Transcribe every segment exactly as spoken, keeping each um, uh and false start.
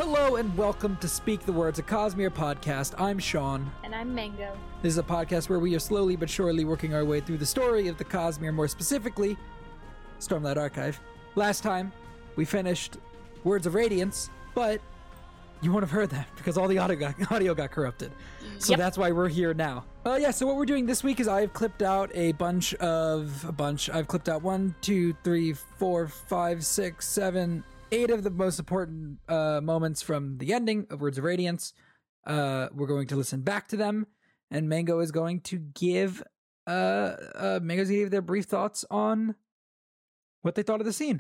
Hello and welcome to Speak the Words, a Cosmere podcast. I'm Sean. And I'm Mango. This is a podcast where we are slowly but surely working our way through the story of the Cosmere, more specifically, Stormlight Archive. Last time, we finished Words of Radiance, but you won't have heard that because all the audio got, audio got corrupted. So yep. That's why we're here now. Uh, yeah, so what we're doing this week is I've clipped out a bunch of, a bunch, I've clipped out one, two, three, four, five, six, seven, eight of the most important uh, moments from the ending of Words of Radiance. Uh, we're going to listen back to them, and Mango is going to give, uh, uh, Mango's going to give their brief thoughts on what they thought of the scene.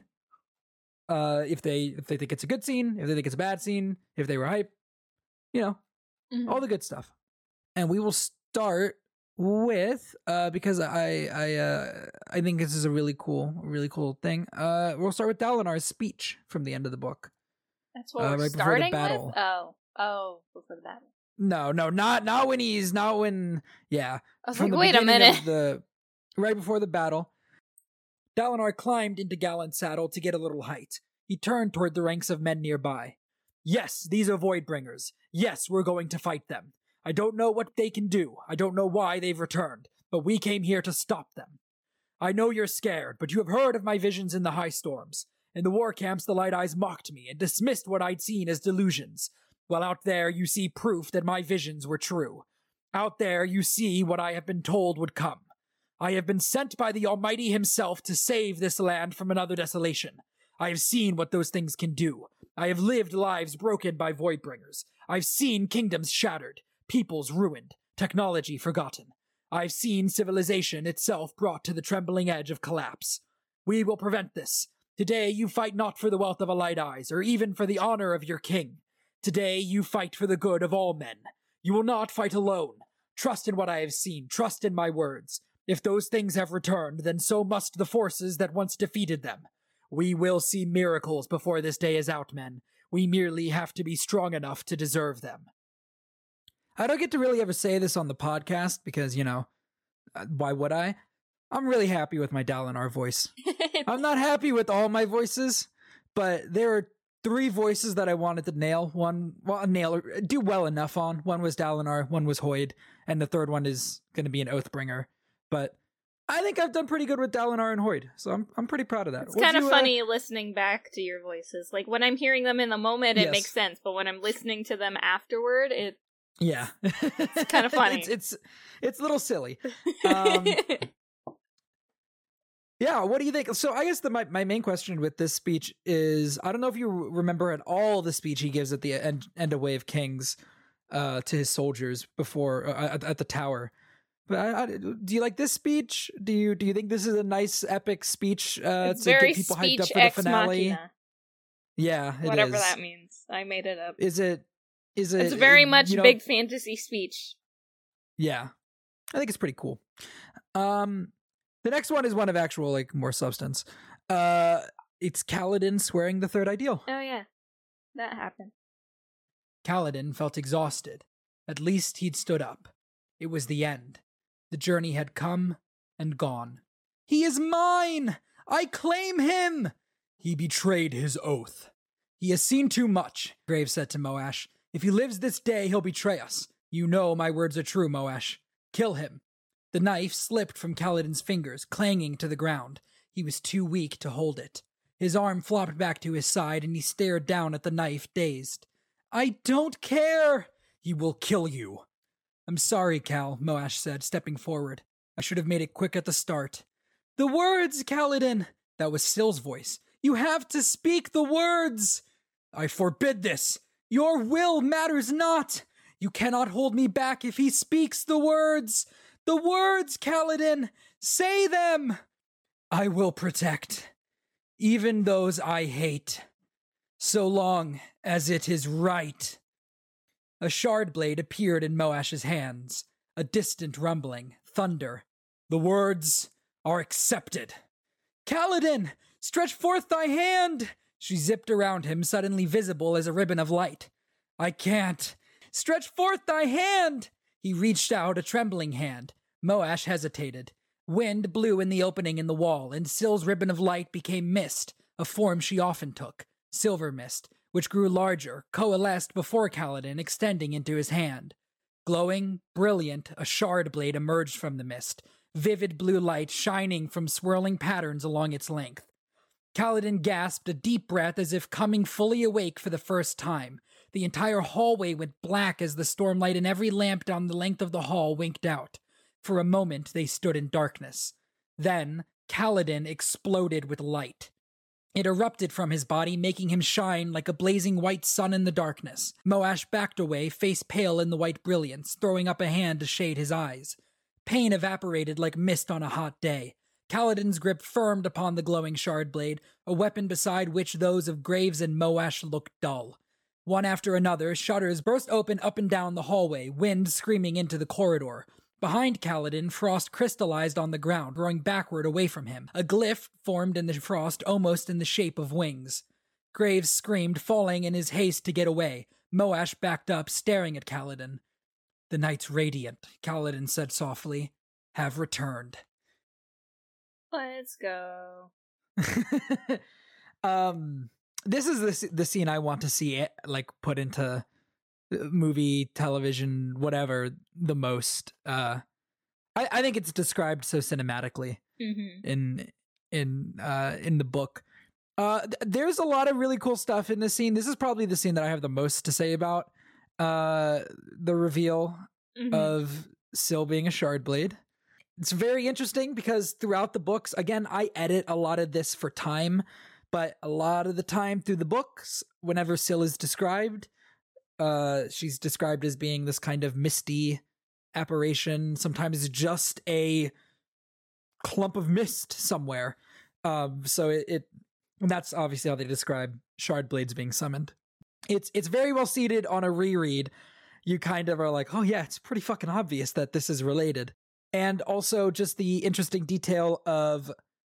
Uh, if they if they think it's a good scene, if they think it's a bad scene, if they were hype, you know, mm-hmm. all the good stuff. And we will start with uh because I I uh I think this is a really cool really cool thing. Uh, we'll start with Dalinar's speech from the end of the book. That's what uh, we're right starting before the battle. with. Oh, oh, before the battle. No, no, not not when he's not when. Yeah, I was from like, the wait a beginning minute. of the right before the battle, Dalinar climbed into Galen's saddle to get a little height. He turned toward the ranks of men nearby. Yes, these are Voidbringers. Yes, we're going to fight them. I don't know what they can do. I don't know why they've returned, but we came here to stop them. I know you're scared, but you have heard of my visions in the high storms. In the war camps, the Light Eyes mocked me and dismissed what I'd seen as delusions. Well, out there, you see proof that my visions were true. Out there, you see what I have been told would come. I have been sent by the Almighty himself to save this land from another desolation. I have seen what those things can do. I have lived lives broken by Voidbringers. I've seen kingdoms shattered, peoples ruined, technology forgotten. I've seen civilization itself brought to the trembling edge of collapse. We will prevent this. Today you fight not for the wealth of a Light Eyes, or even for the honor of your king. Today you fight for the good of all men. You will not fight alone. Trust in what I have seen. Trust in my words. If those things have returned, then so must the forces that once defeated them. We will see miracles before this day is out, men. We merely have to be strong enough to deserve them. I don't get to really ever say this on the podcast because, you know, why would I? I'm really happy with my Dalinar voice. I'm not happy with all my voices, but there are three voices that I wanted to nail. One, well, nail, do well enough on. One was Dalinar, one was Hoid, and the third one is going to be an Oathbringer. But I think I've done pretty good with Dalinar and Hoid, so I'm I'm pretty proud of that. It's kind of funny uh... listening back to your voices. Like, when I'm hearing them in the moment, it yes. makes sense, but when I'm listening to them afterward, it... Yeah. It's kind of funny. it's, it's it's a little silly. Um, yeah, what do you think? So I guess the, my, my main question with this speech is, I don't know if you remember at all the speech he gives at the end, end of Way of Kings uh, to his soldiers before, uh, at, at the tower. But I, I, do you like this speech? Do you do you think this is a nice epic speech uh, it's to very get people speech hyped up for ex the finale? Machina. Yeah, it whatever is. that means. I made it up. Is it? Is it? It's very much you know, big fantasy speech. Yeah, I think it's pretty cool. Um, the next one is one of actual like more substance. Uh, it's Kaladin swearing the third ideal. Oh yeah, that happened. Kaladin felt exhausted. At least he'd stood up. It was the end. The journey had come and gone. He is mine! I claim him! He betrayed his oath. He has seen too much, Graves said to Moash. If he lives this day, he'll betray us. You know my words are true, Moash. Kill him. The knife slipped from Kaladin's fingers, clanging to the ground. He was too weak to hold it. His arm flopped back to his side, and he stared down at the knife, dazed. I don't care! He will kill you. I'm sorry, Cal, Moash said, stepping forward. I should have made it quick at the start. The words, Kaladin! That was Syl's voice. You have to speak the words! I forbid this! Your will matters not! You cannot hold me back if he speaks the words! The words, Kaladin! Say them! I will protect. Even those I hate. So long as it is right. A shard blade appeared in Moash's hands. A distant rumbling, thunder. The words are accepted. Kaladin, stretch forth thy hand! She zipped around him, suddenly visible as a ribbon of light. I can't. Stretch forth thy hand! He reached out a trembling hand. Moash hesitated. Wind blew in the opening in the wall, and Syl's ribbon of light became mist, a form she often took, silver mist, which grew larger, coalesced before Kaladin, extending into his hand. Glowing, brilliant, a shard blade emerged from the mist, vivid blue light shining from swirling patterns along its length. Kaladin gasped a deep breath as if coming fully awake for the first time. The entire hallway went black as the stormlight in every lamp down the length of the hall winked out. For a moment, they stood in darkness. Then, Kaladin exploded with light. It erupted from his body, making him shine like a blazing white sun in the darkness. Moash backed away, face pale in the white brilliance, throwing up a hand to shade his eyes. Pain evaporated like mist on a hot day. Kaladin's grip firmed upon the glowing shard blade, a weapon beside which those of Graves and Moash looked dull. One after another, shutters burst open up and down the hallway, wind screaming into the corridor. Behind Kaladin, frost crystallized on the ground, growing backward away from him. A glyph formed in the frost almost in the shape of wings. Graves screamed, falling in his haste to get away. Moash backed up, staring at Kaladin. "The Knights Radiant," Kaladin said softly, "have returned." Let's go. um, this is the, the scene I want to see it, like, put into movie, television, whatever, the most. Uh, I, I think it's described so cinematically mm-hmm. in in uh, in the book. Uh, th- there's a lot of really cool stuff in this scene. This is probably the scene that I have the most to say about. Uh, the reveal mm-hmm. of Syl being a Shardblade. It's very interesting because throughout the books, again, I edit a lot of this for time, but a lot of the time through the books, whenever Syl is described, uh, she's described as being this kind of misty apparition, sometimes just a clump of mist somewhere. Um, so it, it that's obviously how they describe Shardblades being summoned. It's it's very well seated on a reread. You kind of are like, oh yeah, it's pretty fucking obvious that this is related. And also just the interesting detail of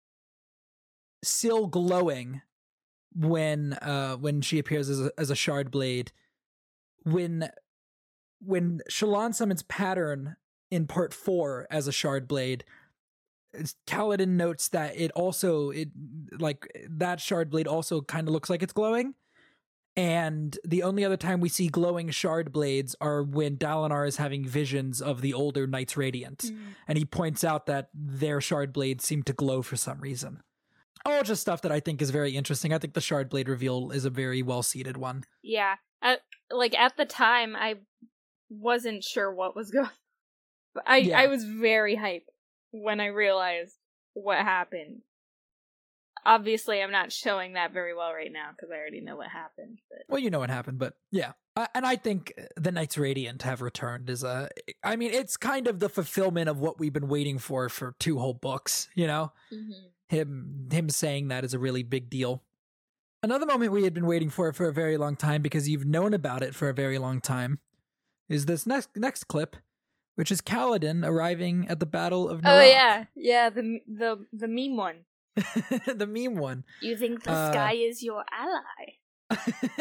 Syl glowing when uh, when she appears as a, as a Shardblade. When when Shallan summons Pattern in part four as a Shardblade, Kaladin notes that it also it like that Shardblade also kind of looks like it's glowing. And the only other time we see glowing shard blades are when Dalinar is having visions of the older Knights Radiant. Mm. And he points out that their shard blades seem to glow for some reason. All just stuff that I think is very interesting. I think the shard blade reveal is a very well-seated one. Yeah. At, like, at the time, I wasn't sure what was going on. I, yeah. I was very hyped when I realized what happened. Obviously, I'm not showing that very well right now because I already know what happened. But... Well, you know what happened, but yeah. I, and I think the Knights Radiant have returned is a... I mean, it's kind of the fulfillment of what we've been waiting for for two whole books, you know? Mm-hmm. Him him saying that is a really big deal. Another moment we had been waiting for for a very long time because you've known about it for a very long time is this next next clip, which is Kaladin arriving at the Battle of Naraq. Oh, yeah. Yeah, the the the meme one. The meme one. You think the uh, sky is your ally?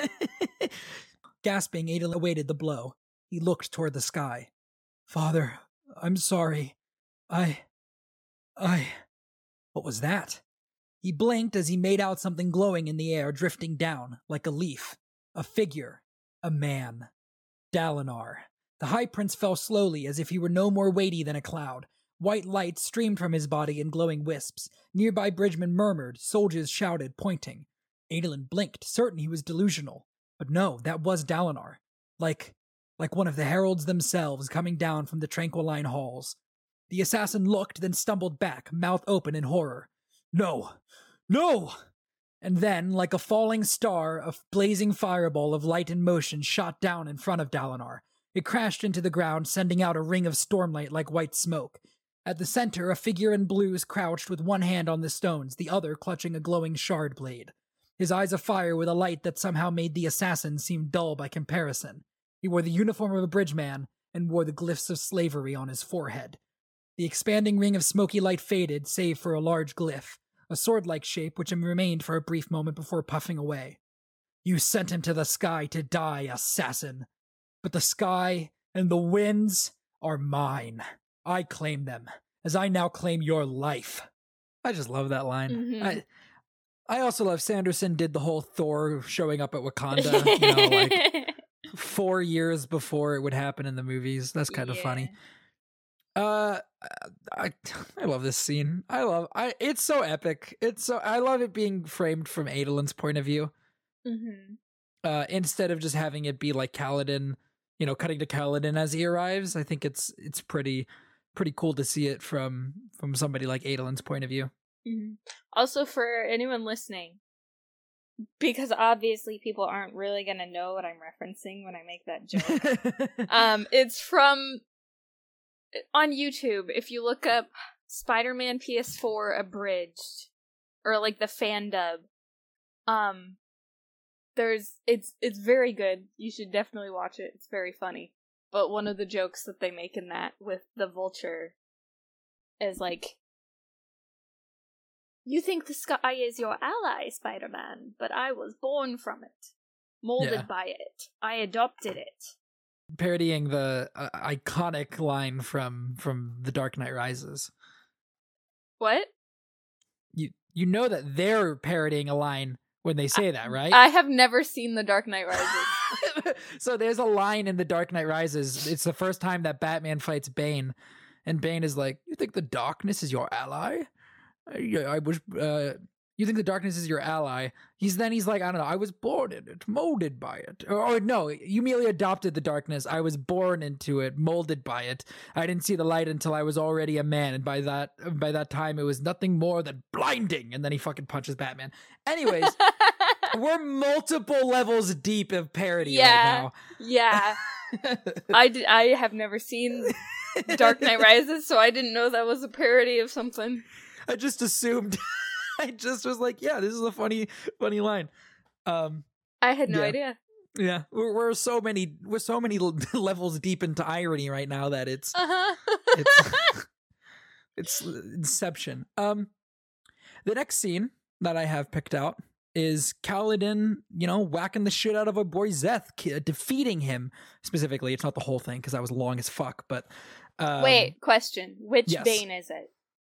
Gasping, Adolin awaited the blow. He looked toward the sky. Father, I'm sorry. I... I... What was that? He blinked as he made out something glowing in the air, drifting down, like a leaf. A figure. A man. Dalinar. The High Prince fell slowly, as if he were no more weighty than a cloud. White light streamed from his body in glowing wisps. Nearby bridgemen murmured, soldiers shouted, pointing. Adolin blinked, certain he was delusional. But no, that was Dalinar. Like, like one of the heralds themselves coming down from the Tranquiline halls. The assassin looked, then stumbled back, mouth open in horror. No! No! And then, like a falling star, a blazing fireball of light and motion shot down in front of Dalinar. It crashed into the ground, sending out a ring of stormlight like white smoke. At the center, a figure in blues crouched with one hand on the stones, the other clutching a glowing shard blade. His eyes afire with a light that somehow made the assassin seem dull by comparison. He wore the uniform of a bridgeman and wore the glyphs of slavery on his forehead. The expanding ring of smoky light faded, save for a large glyph, a sword-like shape which remained for a brief moment before puffing away. You sent him to the sky to die, assassin. But the sky and the winds are mine. I claim them, as I now claim your life. I just love that line. Mm-hmm. I, I also love Sanderson did the whole Thor showing up at Wakanda, you know, like four years before it would happen in the movies. That's kind of yeah. funny. Uh, I I love this scene. I love I. It's so epic. It's so I love it being framed from Adolin's point of view. Mm-hmm. Uh, instead of just having it be like Kaladin, you know, cutting to Kaladin as he arrives. I think it's it's pretty pretty cool to see it from from somebody like Adolin's point of view. Mm-hmm. Also, for anyone listening, because obviously people aren't really gonna know what I'm referencing when I make that joke. um, it's from on YouTube. If you look up Spider-Man P S four abridged, or like the fan dub, um, there's it's it's very good. You should definitely watch it. It's very funny. But one of the jokes that they make in that with the Vulture is like, "You think the sky is your ally, Spider-Man, but I was born from it, molded Yeah. by it. I adopted it." Parodying the uh, iconic line from from The Dark Knight Rises. What? You you know that they're parodying a line when they say that, right? I have never seen The Dark Knight Rises. So there's a line in The Dark Knight Rises. It's the first time that Batman fights Bane, and Bane is like, "You think the darkness is your ally? I, I was. Uh, you think the darkness is your ally?" He's then he's like, "I don't know. I was born in it, molded by it. Or, or no, you merely adopted the darkness. I was born into it, molded by it. I didn't see the light until I was already a man, and by that by that time, it was nothing more than blinding." And then he fucking punches Batman. Anyways, we're multiple levels deep of parody Yeah. right now. Yeah. I, did, I have never seen Dark Knight Rises, so I didn't know that was a parody of something. I just assumed. I just was like, yeah, this is a funny, funny line. Um, I had no yeah. idea. Yeah, we're, we're so many, we're so many l- levels deep into irony right now that it's, Uh-huh. it's, it's Inception. Um, the next scene that I have picked out is Kaladin, you know, whacking the shit out of a boy Zeth, ki- defeating him specifically. It's not the whole thing because that was long as fuck. But um, Wait, question. Which yes. Bane is it?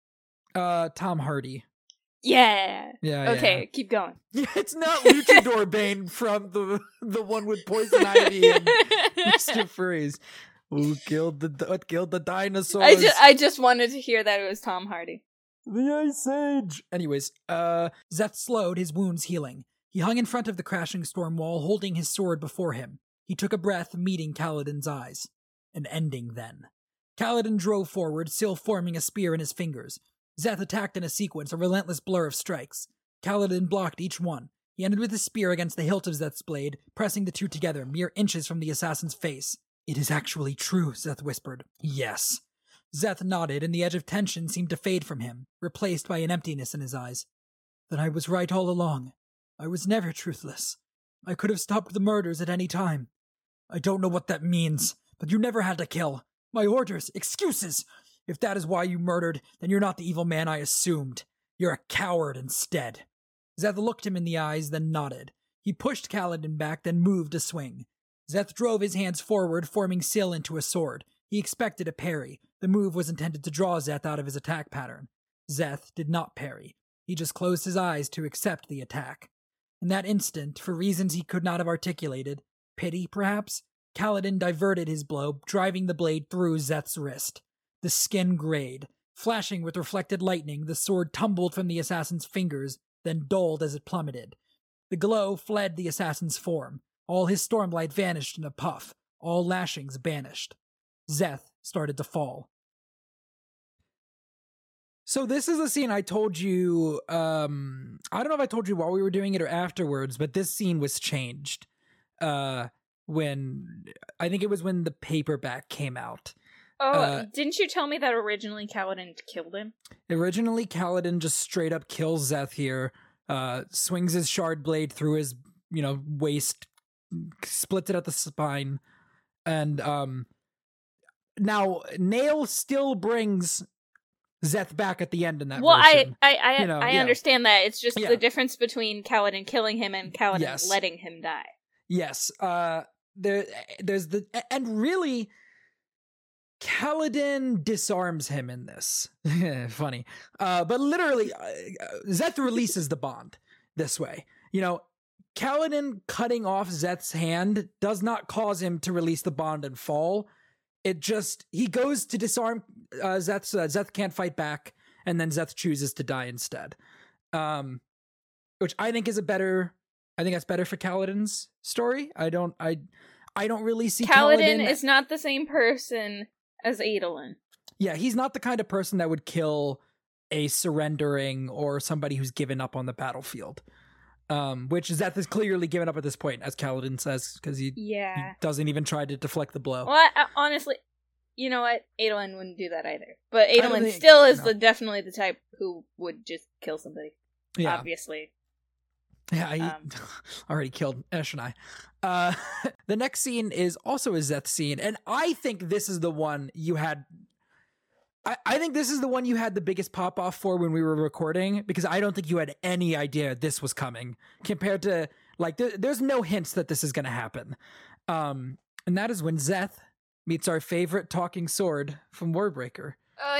uh, Tom Hardy. Yeah. Yeah. Okay, yeah. keep going. Yeah, it's not Luchador Bane from the the one with Poison Ivy and Mister Freeze. Who killed the what killed the dinosaurs? I just I just wanted to hear that it was Tom Hardy. The Ice Age. Anyways, uh, Zeth slowed, his wounds healing. He hung in front of the crashing storm wall, holding his sword before him. He took a breath, meeting Kaladin's eyes. An ending, then. Kaladin drove forward, still forming a spear in his fingers. Zeth attacked in a sequence, a relentless blur of strikes. Kaladin blocked each one. He ended with his spear against the hilt of Zeth's blade, pressing the two together, mere inches from the assassin's face. "It is actually true," Zeth whispered. "Yes." Zeth nodded, and the edge of tension seemed to fade from him, replaced by an emptiness in his eyes. "Then I was right all along. I was never truthless. I could have stopped the murders at any time. I don't know what that means, but you never had to kill. My orders, excuses. If that is why you murdered, then you're not the evil man I assumed. You're a coward instead." Zeth looked him in the eyes, then nodded. He pushed Kaladin back, then moved to swing. Zeth drove his hands forward, forming Syl into a sword. He expected a parry. The move was intended to draw Zeth out of his attack pattern. Zeth did not parry. He just closed his eyes to accept the attack. In that instant, for reasons he could not have articulated, pity perhaps, Kaladin diverted his blow, driving the blade through Zeth's wrist. The skin grayed. Flashing with reflected lightning, the sword tumbled from the assassin's fingers, then dulled as it plummeted. The glow fled the assassin's form. All his stormlight vanished in a puff. All lashings banished. Zeth started to fall. So this is the scene I told you, um, I don't know if I told you while we were doing it or afterwards, but this scene was changed. Uh, when, I think it was when the paperback came out. Oh, Uh, didn't you tell me that originally Kaladin killed him? Originally, Kaladin just straight up kills Zeth here, uh, swings his shard blade through his, you know, waist, splits it at the spine, and, um, now, Nail still brings Zeth back at the end in that well, version. I I I, You know, I yeah. understand that. It's just Yeah. the difference between Kaladin killing him and Kaladin Yes. letting him die. Yes, uh, there, there's the, and really, Kaladin disarms him in this. Funny. Uh, but literally, uh, Zeth releases the bond. this way. You know, Kaladin cutting off Szeth's hand does not cause him to release the bond and fall. It just, he goes to disarm uh, Szeth's, uh, Szeth can't fight back, and then Szeth chooses to die instead. Um, which I think is a better, I think that's better for Kaladin's story. I don't, I, I don't really see Kaladin Kaladin is not the same person as Adolin. Yeah, he's not the kind of person that would kill a surrendering or somebody who's given up on the battlefield. Um, which Szeth is clearly given up at this point, as Kaladin says, because he, yeah. he doesn't even try to deflect the blow. Well, I, I, honestly, you know what? Adolin wouldn't do that either. But Adolin think, still is no. the, definitely the type who would just kill somebody. Yeah. Obviously. Yeah, he Um, already killed Eshonai. Uh, the next scene is also a Szeth scene, and I think this is the one you had... I, I think this is the one you had the biggest pop-off for when we were recording, because I don't think you had any idea this was coming, compared to, like, th- there's no hints that this is going to happen. Um, and that is when Szeth meets our favorite talking sword from Warbreaker.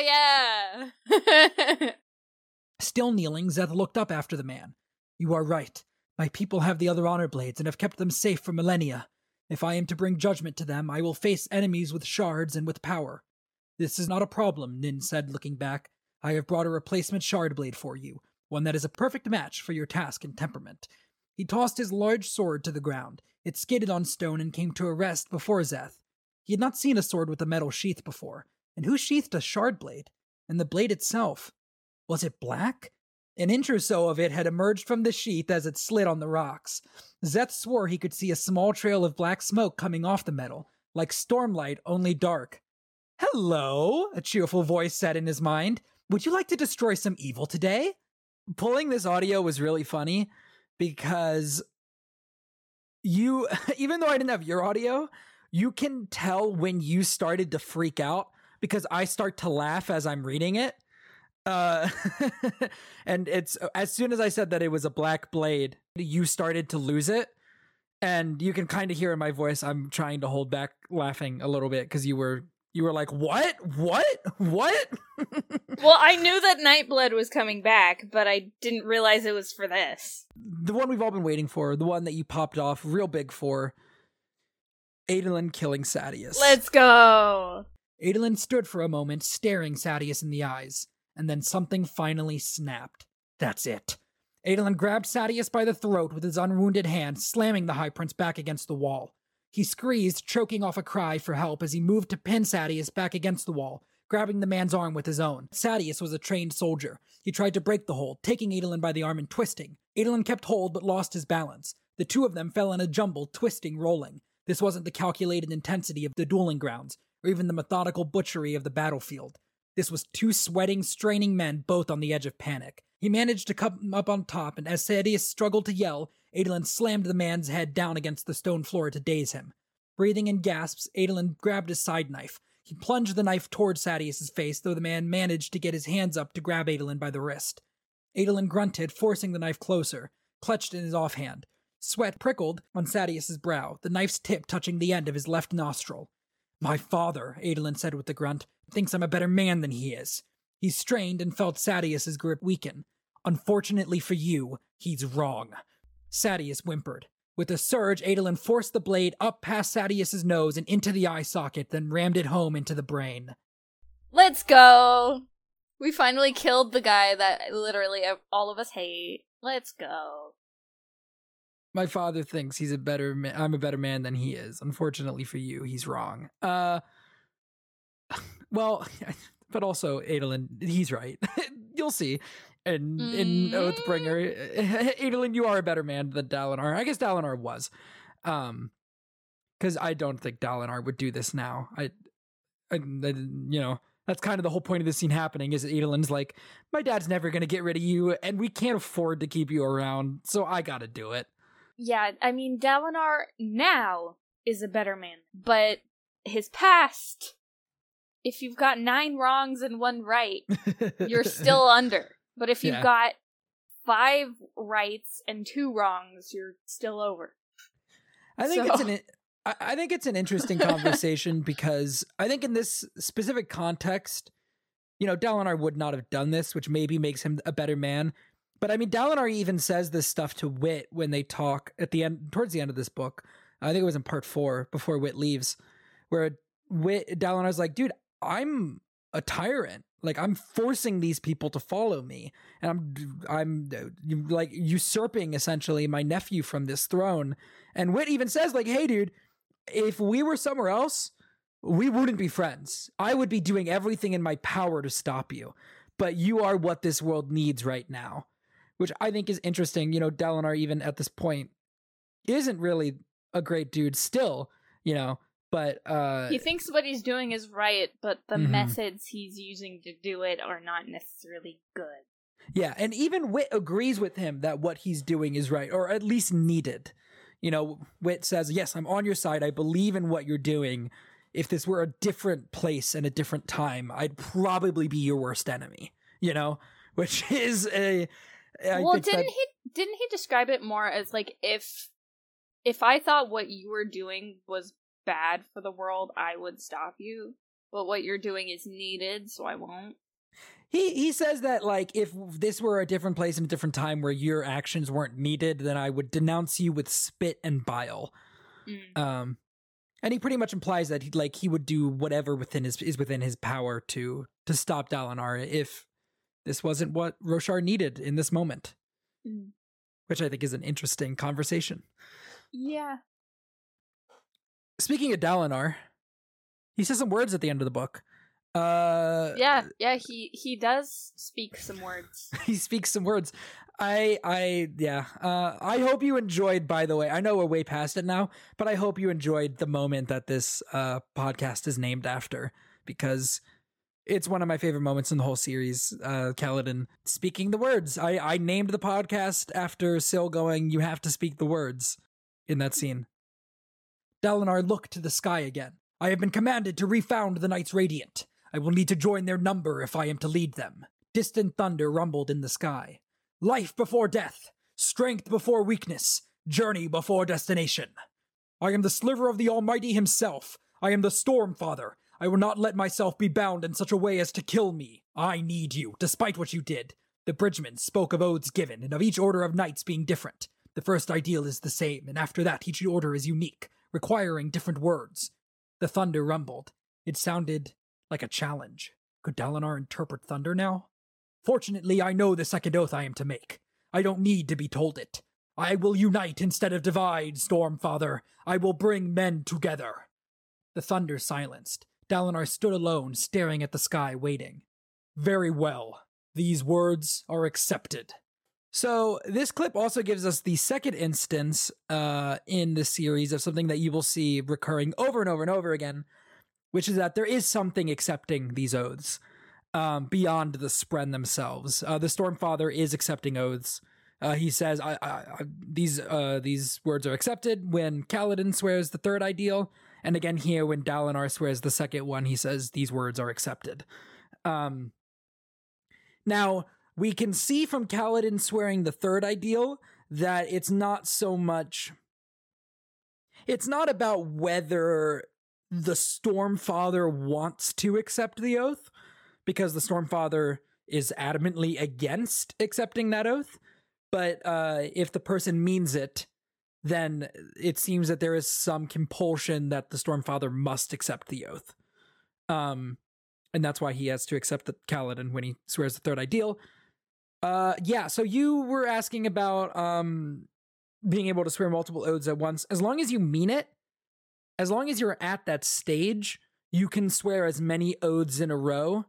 Oh, yeah! Still kneeling, Szeth looked up after the man. You are right. My people have the other honor blades and have kept them safe for millennia. If I am to bring judgment to them, I will face enemies with shards and with power. This is not a problem, Nin said, looking back. I have brought a replacement shard blade for you, one that is a perfect match for your task and temperament. He tossed his large sword to the ground. It skidded on stone and came to a rest before Szeth. He had not seen a sword with a metal sheath before, and who sheathed a shard blade? And the blade itself, was it black? An inch or so of it had emerged from the sheath as it slid on the rocks. Szeth swore he could see a small trail of black smoke coming off the metal, like stormlight, only dark. Hello, a cheerful voice said in his mind. Would you like to destroy some evil today? Pulling this audio was really funny because you, even though I didn't have your audio, you can tell when you started to freak out because I start to laugh as I'm reading it. Uh, and it's as soon as I said that it was a black blade, you started to lose it. And you can kind of hear in my voice, I'm trying to hold back laughing a little bit because you were you were like, what? What? What? Well, I knew that Nightblood was coming back, but I didn't realize it was for this. The one we've all been waiting for, the one that you popped off real big for, Adolin killing Sadeas. Let's go! Adolin stood for a moment, staring Sadeas in the eyes. And then something finally snapped. That's it. Adolin grabbed Sadeas by the throat with his unwounded hand, slamming the High Prince back against the wall. He screezed, choking off a cry for help as he moved to pin Sadeas back against the wall, grabbing the man's arm with his own. Sadeas was a trained soldier. He tried to break the hold, taking Adolin by the arm and twisting. Adolin kept hold but lost his balance. The two of them fell in a jumble, twisting, rolling. This wasn't the calculated intensity of the dueling grounds, or even the methodical butchery of the battlefield. This was two sweating, straining men, both on the edge of panic. He managed to come up on top, and as Sadeas struggled to yell, Adolin slammed the man's head down against the stone floor to daze him. Breathing in gasps, Adolin grabbed his side knife. He plunged the knife toward Sadeas' face, though the man managed to get his hands up to grab Adolin by the wrist. Adolin grunted, forcing the knife closer, clutched in his offhand. Sweat prickled on Sadeas' brow, the knife's tip touching the end of his left nostril. My father, Adolin said with a grunt, thinks I'm a better man than he is. He strained and felt Sadeas' grip weaken. Unfortunately for you, he's wrong. Sadeas whimpered. With a surge, Adolin forced the blade up past Sadeas' nose and into the eye socket, then rammed it home into the brain. Let's go! We finally killed the guy that literally all of us hate. Let's go. My father thinks he's a better man. I'm a better man than he is. Unfortunately for you, he's wrong. Uh, well, but also Adolin, he's right. You'll see. And in Oathbringer, Adolin, you are a better man than Dalinar. I guess Dalinar was, um, because I don't think Dalinar would do this now. I, I, I, you know, that's kind of the whole point of this scene happening. Is Adolin's like, my dad's never gonna get rid of you, and we can't afford to keep you around, so I gotta do it. Yeah, I mean, Dalinar now is a better man, but his past, if you've got nine wrongs and one right, you're still under. But if you've yeah. got five rights and two wrongs, you're still over. I think so. it's an I think it's an interesting conversation because I think in this specific context, you know, Dalinar would not have done this, which maybe makes him a better man. But I mean, Dalinar even says this stuff to Wit when they talk at the end, towards the end of this book. I think it was in part four before Wit leaves, where Wit Dalinar's like, dude, I'm a tyrant. Like, I'm forcing these people to follow me, and I'm I'm like usurping essentially my nephew from this throne. And Wit even says, like, hey, dude, if we were somewhere else, we wouldn't be friends. I would be doing everything in my power to stop you, but you are what this world needs right now, which I think is interesting. You know, Dalinar even at this point isn't really a great dude still, you know. But uh, he thinks what he's doing is right, but the mm-hmm. methods he's using to do it are not necessarily good. Yeah, and even Wit agrees with him that what he's doing is right, or at least needed. You know, Wit says, yes, I'm on your side. I believe in what you're doing. If this were a different place and a different time, I'd probably be your worst enemy, you know? Which is a... I well, think didn't that... he didn't he describe it more as, like, if if I thought what you were doing was bad for the world, I would stop you, but what you're doing is needed, so I won't. He he says that, like, if this were a different place and a different time where your actions weren't needed, then I would denounce you with spit and bile. Mm. Um, and he pretty much implies that he like he would do whatever within his is within his power to to stop Dalinar if this wasn't what Roshar needed in this moment. Mm. Which I think is an interesting conversation. Yeah. Speaking of Dalinar, he says some words at the end of the book. Uh, yeah, yeah, he he does speak some words. he speaks some words. I, I, yeah. Uh, I hope you enjoyed. By the way, I know we're way past it now, but I hope you enjoyed the moment that this uh podcast is named after, because it's one of my favorite moments in the whole series. Uh, Kaladin speaking the words. I I named the podcast after Syl going, "You have to speak the words," in that scene. Dalinar looked to the sky again. I have been commanded to refound the Knights Radiant. I will need to join their number if I am to lead them. Distant thunder rumbled in the sky. Life before death, strength before weakness, journey before destination. I am the sliver of the Almighty himself. I am the Stormfather. I will not let myself be bound in such a way as to kill me. I need you, despite what you did. The Bridgeman spoke of oaths given, and of each order of knights being different. The first ideal is the same, and after that each order is unique, requiring different words. The thunder rumbled. It sounded like a challenge. Could Dalinar interpret thunder now? Fortunately, I know the second oath I am to make. I don't need to be told it. I will unite instead of divide, Stormfather. I will bring men together. The thunder silenced. Dalinar stood alone, staring at the sky, waiting. Very well. These words are accepted. So this clip also gives us the second instance uh, in the series of something that you will see recurring over and over and over again, which is that there is something accepting these oaths um, beyond the Spren themselves. Uh, the Stormfather is accepting oaths. Uh, he says, I, I, I, these uh, these words are accepted when Kaladin swears the third ideal, and again here when Dalinar swears the second one, he says these words are accepted. Um, now, we can see from Kaladin swearing the third ideal that it's not so much... It's not about whether the Stormfather wants to accept the oath, because the Stormfather is adamantly against accepting that oath. But uh, if the person means it, then it seems that there is some compulsion that the Stormfather must accept the oath. Um, and that's why he has to accept the Kaladin when he swears the third ideal. Uh, yeah, so you were asking about um, being able to swear multiple oaths at once. As long as you mean it, as long as you're at that stage, you can swear as many oaths in a row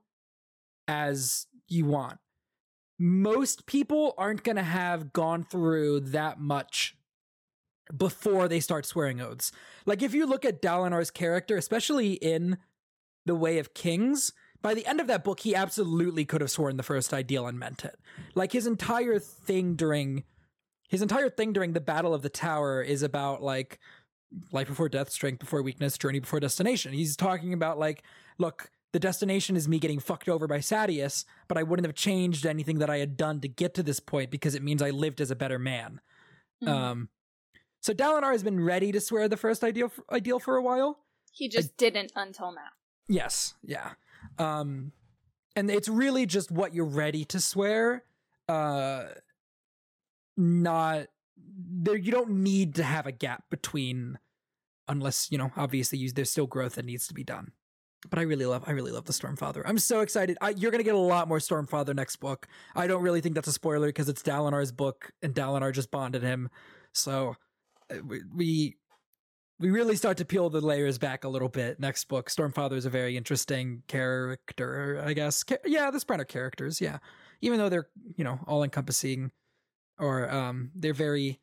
as you want. Most people aren't going to have gone through that much before they start swearing oaths. Like, if you look at Dalinar's character, especially in The Way of Kings, by the end of that book, he absolutely could have sworn the first ideal and meant it. Like, his entire thing during his entire thing during the Battle of the Tower is about, like, life before death, strength before weakness, journey before destination. He's talking about, like, look, the destination is me getting fucked over by Sadeas, but I wouldn't have changed anything that I had done to get to this point because it means I lived as a better man. Mm-hmm. Um, so Dalinar has been ready to swear the first ideal for, ideal for a while. He just I, didn't until now. Yes, yeah. Um, and it's really just what you're ready to swear. Uh, not there. You don't need to have a gap between, unless, you know, obviously you, there's still growth that needs to be done. But I really love, I really love the Stormfather. I'm so excited. I, you're gonna get a lot more Stormfather next book. I don't really think that's a spoiler because it's Dalinar's book, and Dalinar just bonded him. So we, we we really start to peel the layers back a little bit. Next book, Stormfather is a very interesting character, I guess. Yeah, the Sprenner characters. Yeah, even though they're, you know, all encompassing, or um, they're very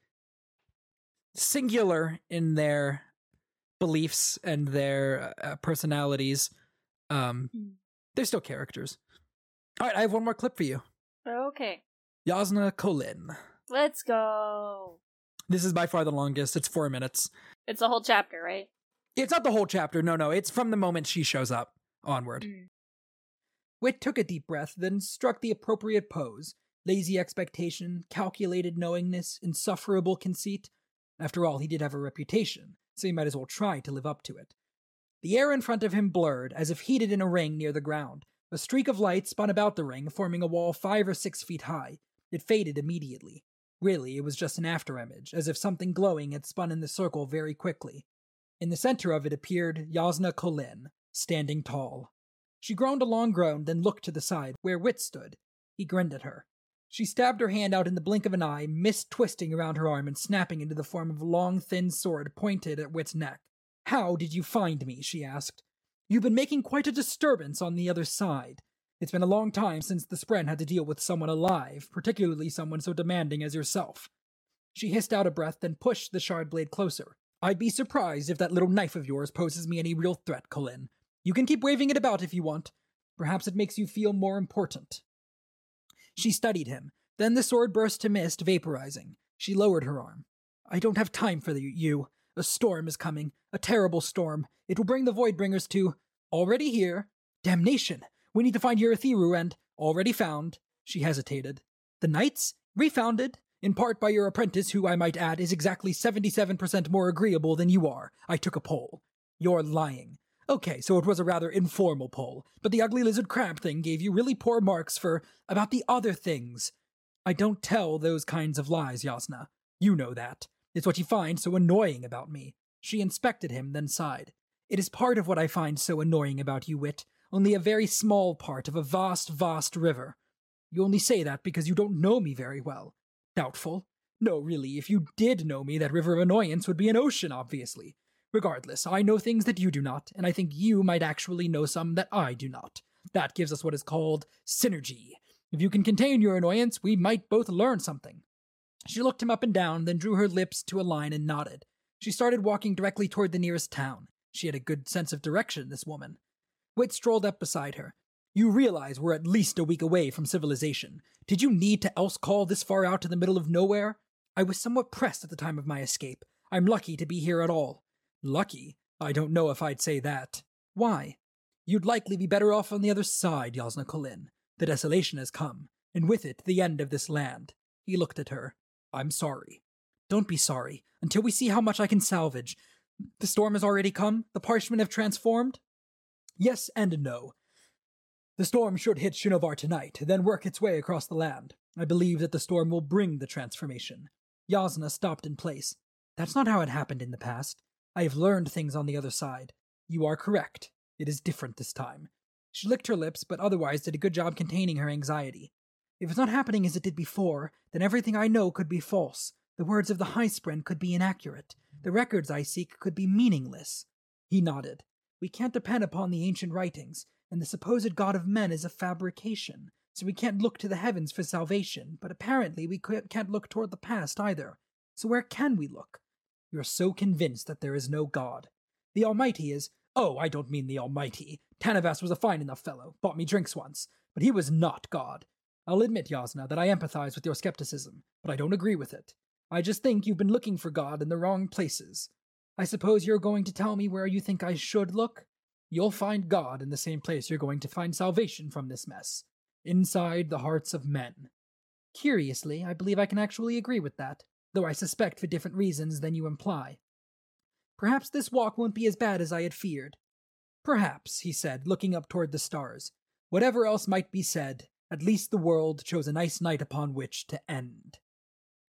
singular in their beliefs and their uh, personalities, um they're still characters. All right, I have one more clip for you. Okay. Jasnah Kholin. Let's go. This is by far the longest. It's four minutes. It's a whole chapter, right? It's not the whole chapter. No, no. It's from the moment she shows up onward. Mm. Wit took a deep breath, then struck the appropriate pose. Lazy expectation, calculated knowingness, insufferable conceit. After all, he did have a reputation, so he might as well try to live up to it. The air in front of him blurred, as if heated in a ring near the ground. A streak of light spun about the ring, forming a wall five or six feet high. It faded immediately. Really, it was just an afterimage, as if something glowing had spun in the circle very quickly. In the center of it appeared Jasnah Kholin, standing tall. She groaned a long groan, then looked to the side, where Wit stood. He grinned at her. She stabbed her hand out in the blink of an eye, mist twisting around her arm and snapping into the form of a long, thin sword pointed at Wit's neck. "How did you find me?" she asked. "You've been making quite a disturbance on the other side. It's been a long time since the Spren had to deal with someone alive, particularly someone so demanding as yourself." She hissed out a breath, then pushed the shard blade closer. "I'd be surprised if that little knife of yours poses me any real threat, Kholin. You can keep waving it about if you want. Perhaps it makes you feel more important." She studied him. Then the sword burst to mist, vaporizing. She lowered her arm. "I don't have time for you. A storm is coming. A terrible storm. It will bring the Voidbringers to... Already here. Damnation! We need to find Urithiru and... Already found." She hesitated. "The Knights? Refounded. In part by your apprentice, who, I might add, is exactly seventy-seven percent more agreeable than you are. I took a poll." "You're lying." "Okay, so it was a rather informal poll, but the ugly lizard crab thing gave you really poor marks for... about the other things." "I don't tell those kinds of lies, Jasnah. You know that. It's what you find so annoying about me." She inspected him, then sighed. "It is part of what I find so annoying about you, Wit. Only a very small part of a vast, vast river. You only say that because you don't know me very well." "Doubtful. No, really, if you did know me, that river of annoyance would be an ocean, obviously. Regardless, I know things that you do not, and I think you might actually know some that I do not. That gives us what is called synergy. If you can contain your annoyance, we might both learn something." She looked him up and down, then drew her lips to a line and nodded. She started walking directly toward the nearest town. She had a good sense of direction, this woman. Wit strolled up beside her. "You realize we're at least a week away from civilization. Did you need to else call this far out to the middle of nowhere? I was somewhat pressed at the time of my escape. I'm lucky to be here at all." "Lucky? I don't know if I'd say that." "Why?" "You'd likely be better off on the other side, Jasnah Kholin. The desolation has come, and with it the end of this land." He looked at her. "I'm sorry." "Don't be sorry, until we see how much I can salvage. The storm has already come? The parchment have transformed?" "Yes and no. The storm should hit Shinovar tonight, then work its way across the land. I believe that the storm will bring the transformation." Jasnah stopped in place. "That's not how it happened in the past. I have learned things on the other side. You are correct. It is different this time." She licked her lips, but otherwise did a good job containing her anxiety. "If it's not happening as it did before, then everything I know could be false. The words of the High Spren could be inaccurate. The records I seek could be meaningless." He nodded. "We can't depend upon the ancient writings, and the supposed god of men is a fabrication, so we can't look to the heavens for salvation, but apparently we can't look toward the past either. So where can we look? You're so convinced that there is no god. The Almighty is... Oh, I don't mean the Almighty. Tanavas was a fine enough fellow, bought me drinks once, but he was not God. I'll admit, Jasnah, that I empathize with your skepticism, but I don't agree with it. I just think you've been looking for God in the wrong places. I suppose you're going to tell me where you think I should look? You'll find God in the same place you're going to find salvation from this mess. Inside the hearts of men." Curiously, I believe I can actually agree with that, though I suspect for different reasons than you imply. "Perhaps this walk won't be as bad as I had feared." "Perhaps," he said, looking up toward the stars. "Whatever else might be said, at least the world chose a nice night upon which to end."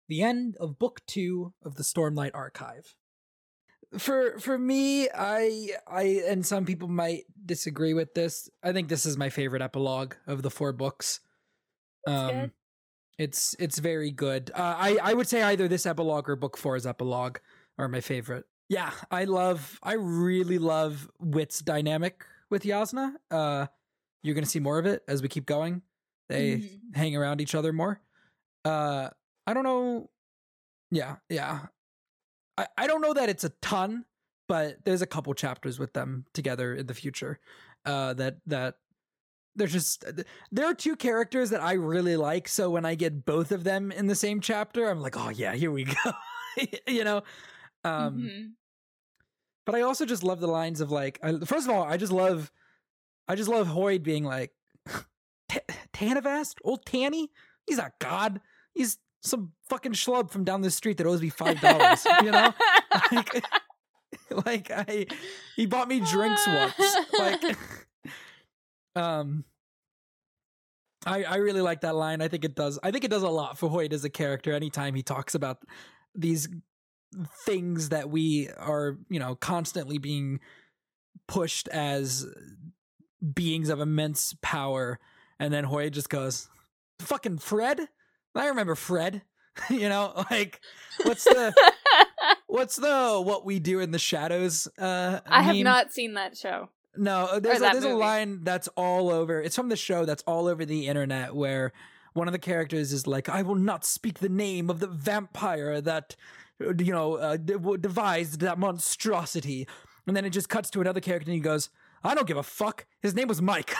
the end of book two of the Stormlight Archive. For for me, I I and some people might disagree with this. I think this is my favorite epilogue of the four books. That's um, good. It's it's very good. Uh, I I would say either this epilogue or book four's epilogue are my favorite. Yeah, I love. I really love Wit's dynamic with Jasnah. Uh, you're gonna see more of it as we keep going. They Mhm. hang around each other more. Uh, I don't know. Yeah, yeah. I, I don't know that it's a ton, but there's a couple chapters with them together in the future. Uh, that that they're just there are two characters that I really like. So when I get both of them in the same chapter, I'm like, oh yeah, here we go. You know. Um, Mhm. But I also just love the lines of like. I, first of all, I just love, I just love Hoyd being like, Tanavast, old Tanny. He's not God. He's some fucking schlub from down the street that owes me five dollars. You know, like, like I, he bought me drinks once. Like, um, I I really like that line. I think it does. I think it does a lot for Hoyd as a character. Anytime he talks about these things that we are, you know, constantly being pushed as beings of immense power, and then Hoyd just goes, "Fucking Fred." I remember Fred, you know, like what's the what's the what we do in the shadows? Uh, I have meme? not seen that show. No, there's a, that there's a movie. line that's all over. It's from the show that's all over the internet where one of the characters is like, "I will not speak the name of the vampire that, you know, uh, de- devised that monstrosity," and then it just cuts to another character and he goes, "I don't give a fuck. His name was Mike."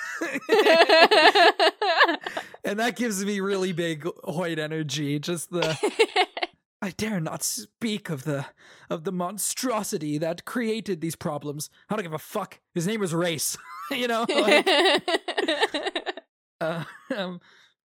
And that gives me really big Hoyd energy. Just the, I dare not speak of the of the monstrosity that created these problems. I don't give a fuck. His name was Race. You know? Like, uh, um,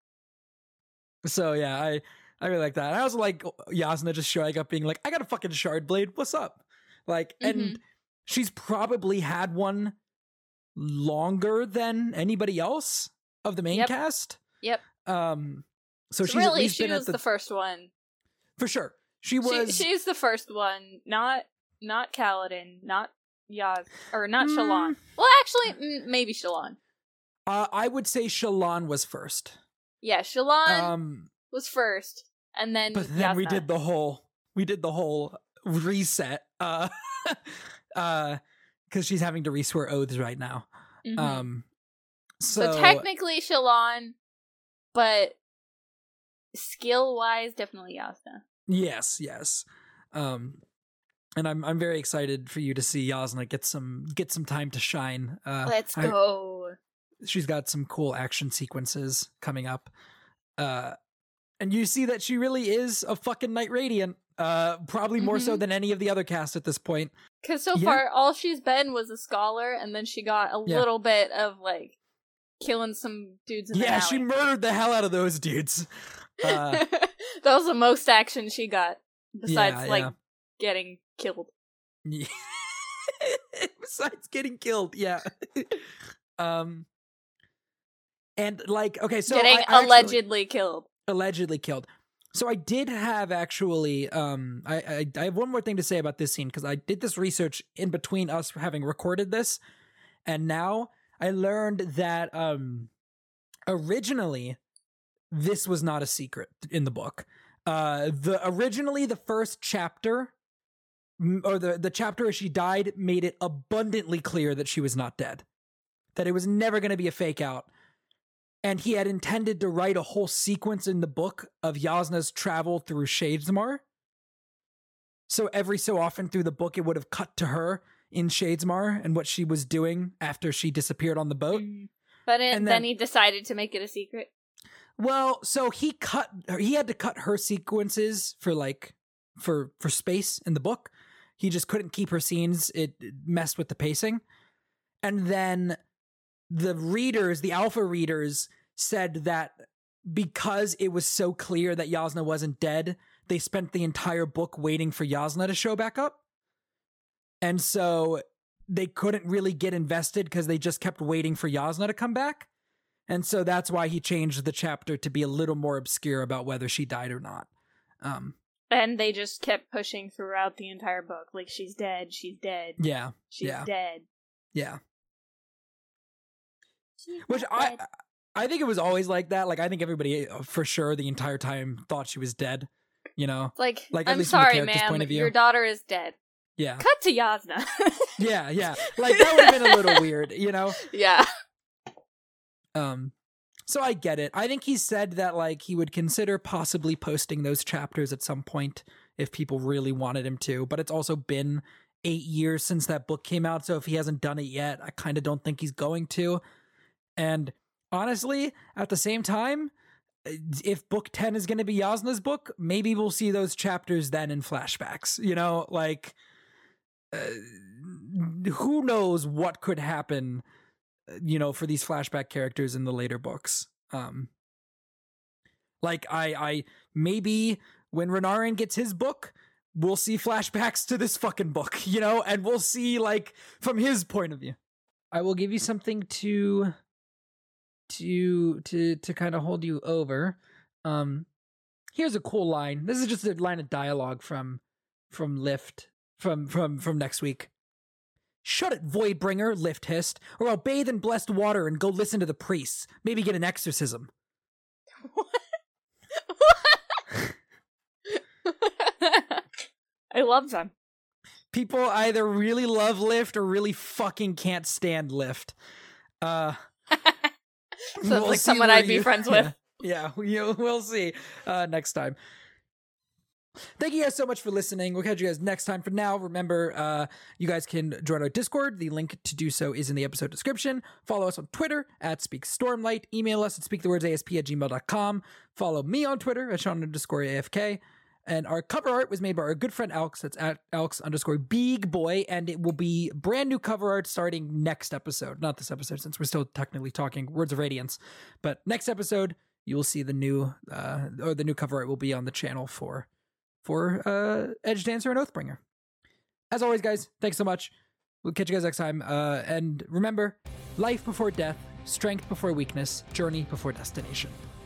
so yeah, I, I really like that. I also like Jasnah just showing up being like, "I got a fucking shard blade. What's up?" Like, and Mhm. she's probably had one longer than anybody else of the main Yep. cast. Yep. Um, so, So she's at really, least she been was at the, the first one. for sure. She was. She, she's the first one, not not Kaladin, not Yaz, or not Mm. Shallan. Well, actually, mm, maybe Shallan. uh, I would say Shallan was first. Yeah, Shallan Um, was first, and then but then we Jasnah. did the whole we did the whole reset. Uh, uh, because she's having to re-swear oaths right now. Mhm. Um, so, so, technically Shallan, but skill wise, definitely Jasnah. yes, yes. Um, and I'm I'm very excited for you to see Jasnah get some get some time to shine. Uh, Let's I- go. she's got some cool action sequences coming up. Uh, and you see that she really is a fucking Knight Radiant. Uh, probably more so Mhm. than any of the other cast at this point. Because so Yeah. far, all she's been was a scholar, and then she got a Yeah. little bit of like killing some dudes in the Yeah, alley. she murdered the hell out of those dudes. Uh, that was the most action she got, besides Yeah, like yeah. getting killed. yeah. Besides getting killed, yeah. um, and like, okay, so getting I, I actually- allegedly killed. allegedly killed. So I did have actually, um, I, I, I have one more thing to say about this scene because I did this research in between us having recorded this, and now I learned that um, originally this was not a secret in the book. Uh, the originally the first chapter, m- or the the chapter where she died, made it abundantly clear that she was not dead, that it was never going to be a fake out. And he had intended to write a whole sequence in the book of Jasnah's travel through Shadesmar. So every so often through the book, it would have cut to her in Shadesmar and what she was doing after she disappeared on the boat. Mhm. But it, And then, then- he decided to make it a secret. Well, so he cut, he had to cut her sequences for like, for, for space in the book. He just couldn't keep her scenes. It messed with the pacing. And then the readers, the alpha readers, said that because it was so clear that Jasnah wasn't dead, they spent the entire book waiting for Jasnah to show back up. And so they couldn't really get invested because they just kept waiting for Jasnah to come back. And so that's why he changed the chapter to be a little more obscure about whether she died or not. Um, and they just kept pushing throughout the entire book. Like, she's dead, she's dead. Yeah. She's yeah. dead. Yeah. She's Which dead. I I think it was always like that. Like, I think everybody for sure the entire time thought she was dead. You know? Like, like at I'm least from the sorry, character's ma'am, point of view. your daughter is dead. Yeah. Cut to Yasna. yeah, yeah. Like, that would have been a little weird, you know? Yeah. Um, so I get it. I think he said that, like, he would consider possibly posting those chapters at some point if people really wanted him to, but it's also been eight years since that book came out, so if he hasn't done it yet, I kind of don't think he's going to. And honestly, at the same time, if book ten is going to be Yasna's book, maybe we'll see those chapters then in flashbacks, you know, like, uh, who knows what could happen, you know, for these flashback characters in the later books. Um, like I, I, maybe when Renarin gets his book, we'll see flashbacks to this fucking book, you know, and we'll see, like, from his point of view. I will give you something to to to to kind of hold you over. Um here's a cool line. This is just a line of dialogue from from Lift from from from next week. "Shut it, Voidbringer," Lift hissed, "or I'll bathe in blessed water and go listen to the priests. Maybe get an exorcism." What? I love them. People either really love Lift or really fucking can't stand Lift. Uh Sounds we'll like see someone where I'd be you- friends with. Yeah, yeah, we'll see uh, next time. Thank you guys so much for listening. We'll catch you guys next time. For now, remember, uh, you guys can join our Discord. The link to do so is in the episode description. Follow us on Twitter at SpeakStormlight. Email us at speakthewordsasp at gmail dot com. Follow me on Twitter at Sean underscore AFK. And our cover art was made by our good friend Alex. That's at Alex underscore Big Boy. And it will be brand new cover art starting next episode. Not this episode, since we're still technically talking Words of Radiance. But next episode, you will see the new, uh, or the new cover art will be on the channel for, for uh, Edge Dancer and Oathbringer. As always, guys, thanks so much. We'll catch you guys next time. Uh, and remember, life before death, strength before weakness, journey before destination.